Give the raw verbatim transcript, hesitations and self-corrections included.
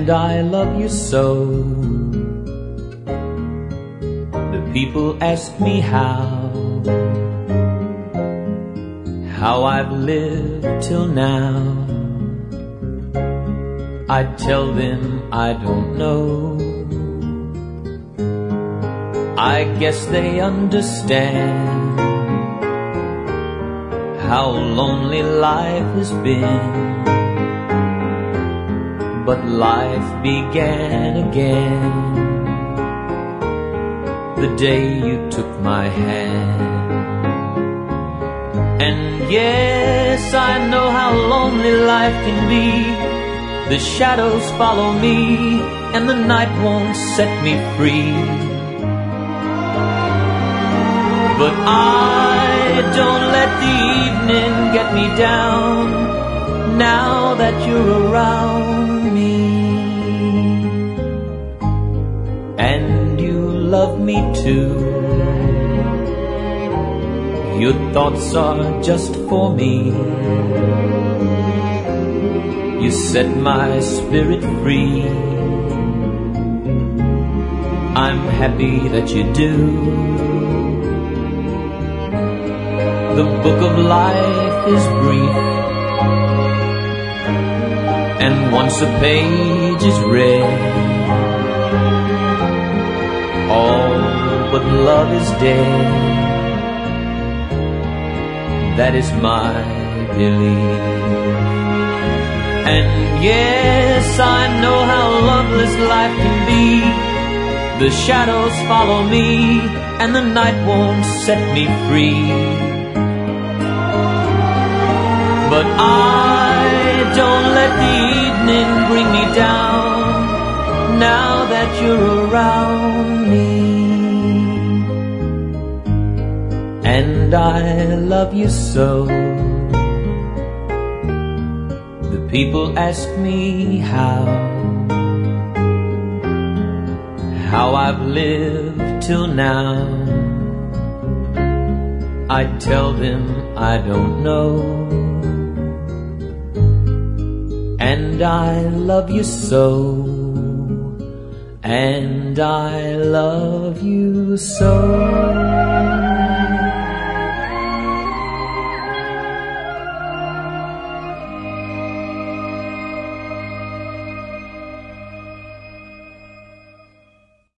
and I love you so. The people ask me how, how I've lived till now. I tell them I don't know. I guess they understand how lonely life has been. But life began again the day you took my hand. And yes, I know how lonely life can be. The shadows follow me, and the night won't set me free. But I don't let the evening get me down, now that you're around me. And you love me too. Your thoughts are just for me. You set my spirit free. I'm happy that you do. The book of life is brief, and once a page is read, all but love is dead. That is my belief. And yes, I know how loveless life can be. The shadows follow me, and the night won't set me free. But I don't let the evening bring me down, now that you're around me. And I love you so. The people ask me how, how I've lived till now. I tell them I don't know. And I love you so, and I love you so.